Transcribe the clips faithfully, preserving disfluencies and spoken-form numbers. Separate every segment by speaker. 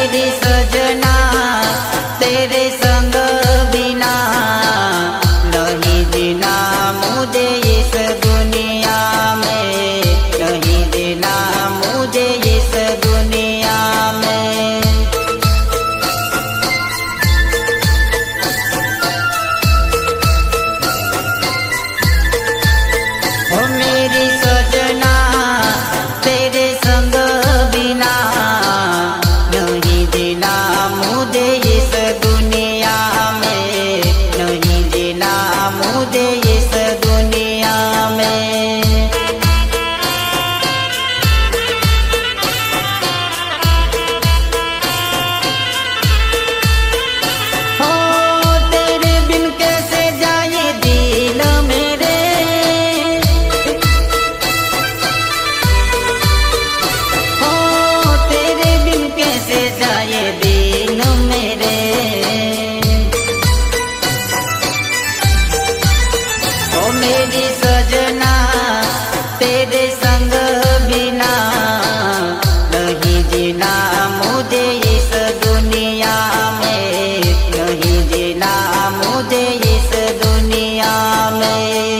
Speaker 1: मेरी सजना तेरे संग बिना नहीं जीना मुझे इस दुनिया में, नहीं जीना मुझे इस दुनिया में। ओ मेरी सजना तेरे संग बिना नहीं जीना मुझे इस दुनिया में, नहीं जीना मुझे इस दुनिया में। हो तेरे बिन कैसे जाए दिल मेरे, हो तेरे बिन कैसे जाए दिल मेरे। ओ मेरी सजना तेरे संग बिना नहीं जीना मुझे इस दुनिया में, नहीं जीना मुझे इस दुनिया में।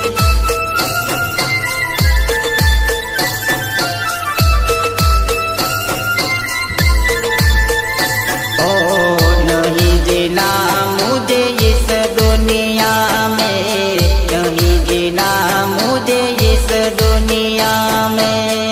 Speaker 1: ओ नहीं जीना मुझे इस दुनिया में, नहीं जीना मुझे इस दुनिया में।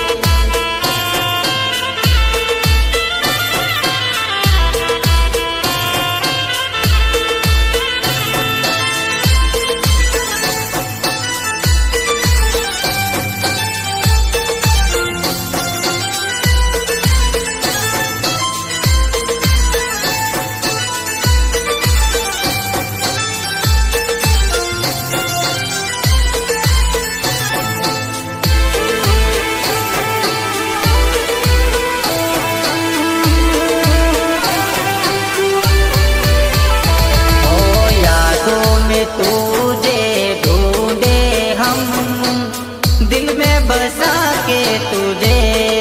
Speaker 1: ओ यादों में तुझे ढूंढे हम, दिल में बसा के तुझे।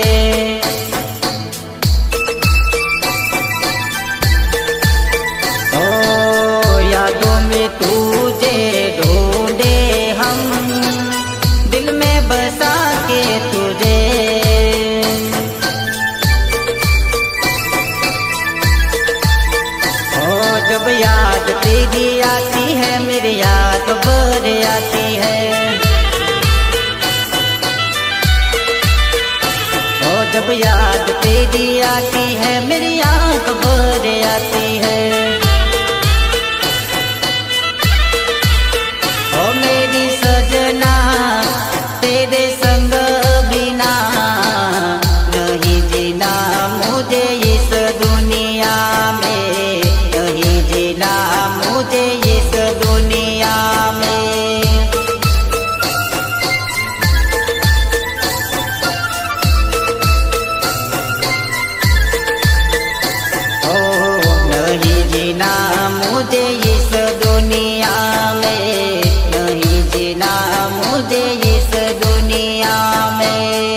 Speaker 1: ओ यादों में तुझे ढूंढे हम, दिल में बसा के तुझे। ओ जब याद तेरी आती है मेरी याद भर आती है। ओ जब याद तेरी आती है मेरी याद भर आती है। ओ मेरी सजना तेरे संग बिना नहीं जीना मुझे इस दुनिया में, नहीं जीना मुझे इस दुनिया में। ओ नहीं जीना मुझे इस दुनिया में, नहीं जीना मुझे इस दुनिया में।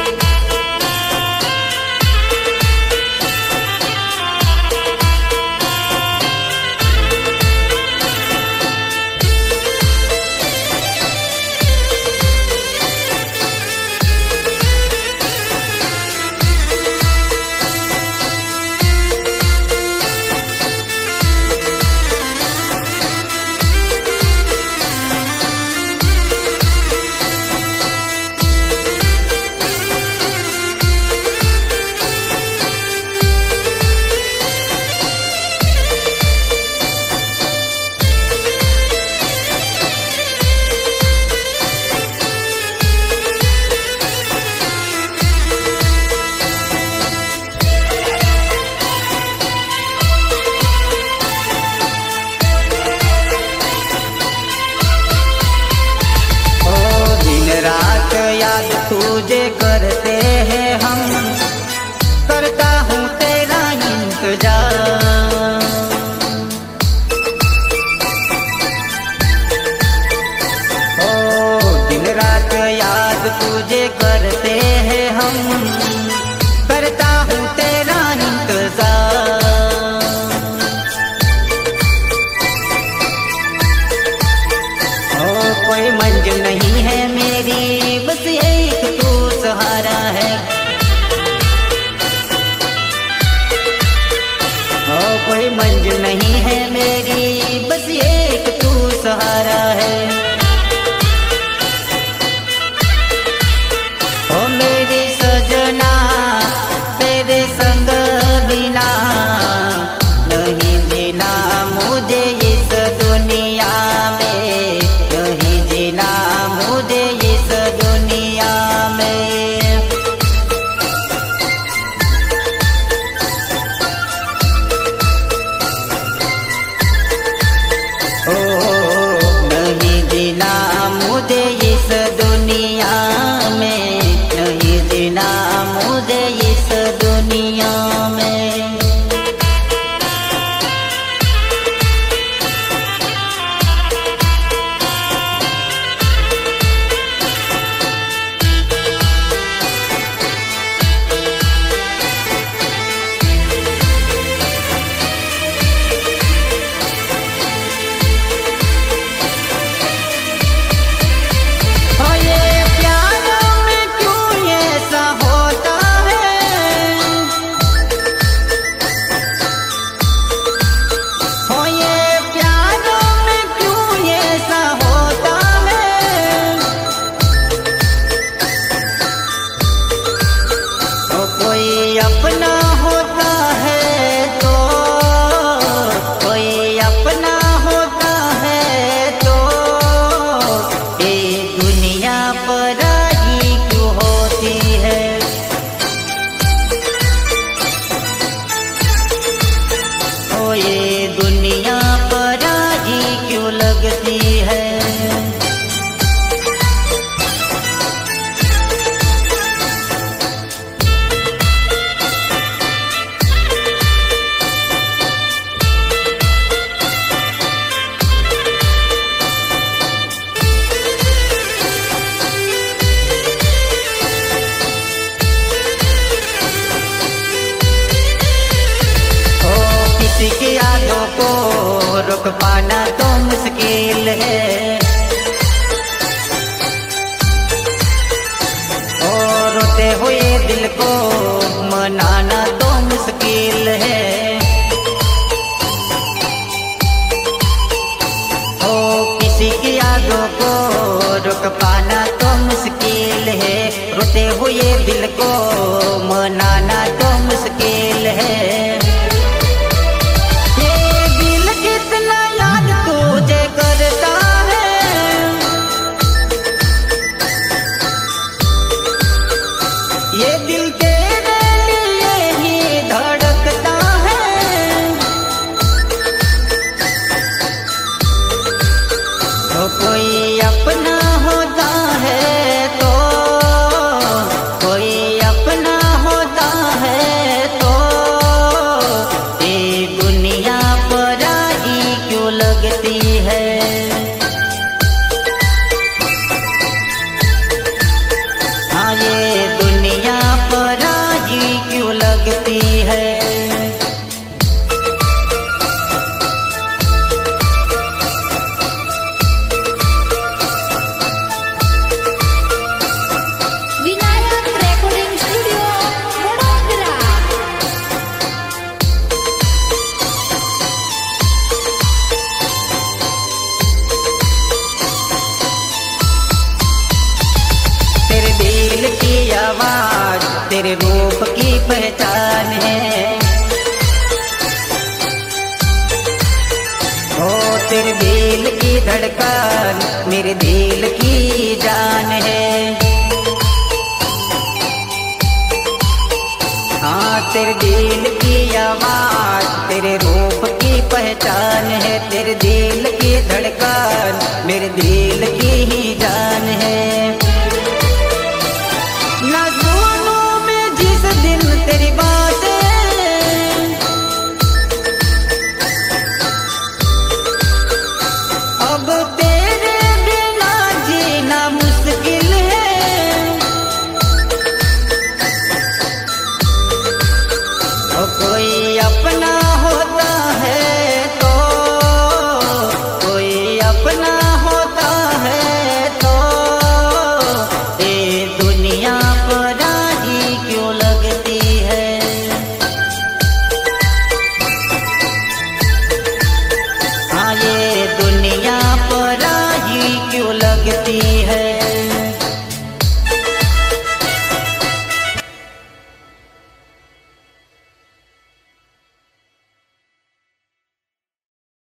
Speaker 1: तुझे करते हैं हम, करता हूँ तेरा इंतजार। ओ दिन रात याद तुझे करते हैं हम, करता हूँ तेरा इंतजार। मंजिल नहीं है मेरी, बस एक तू सहारा है। ओ मेरी सजना तेरे संग बिना नहीं जीना मुझे इस दुनिया में, नहीं जीना मुझे इस दुनिया में। ओ नहीं जीना मुझे इस दुनिया में, नहीं जीना मुझे इस दुनिया में। कोई अपना होता है तो, कोई अपना होता है तो, ये दुनिया पराई क्यों होती है। ओ ये दुनिया पराई क्यों लगती है। किसी की यादों को रोक पाना तो मुश्किल है, और रोते हुए दिल को मनाना तो मुश्किल है। ओ किसी की यादों को रोक पाना तो मुश्किल है, रोते हुए दिल को मनाना तो मुश्किल है। ये दिल तेरे लिए ही धड़कता है, तो कोई अपना होता है तो, कोई अपना होता है तो, ये दुनिया पराई क्यों लगती है। हाँ ये दुनिया पराई क्यों लगती है।
Speaker 2: Vinayak recording studio Vadodara. तेरे दिल की आवाज तेरे रूप की पहचान है, ओ तेरे दिल की धड़कन मेरे दिल की जान है। हाँ तेरे दिल की आवाज तेरे रूप की पहचान है, तेरे दिल की धड़कन मेरे दिल की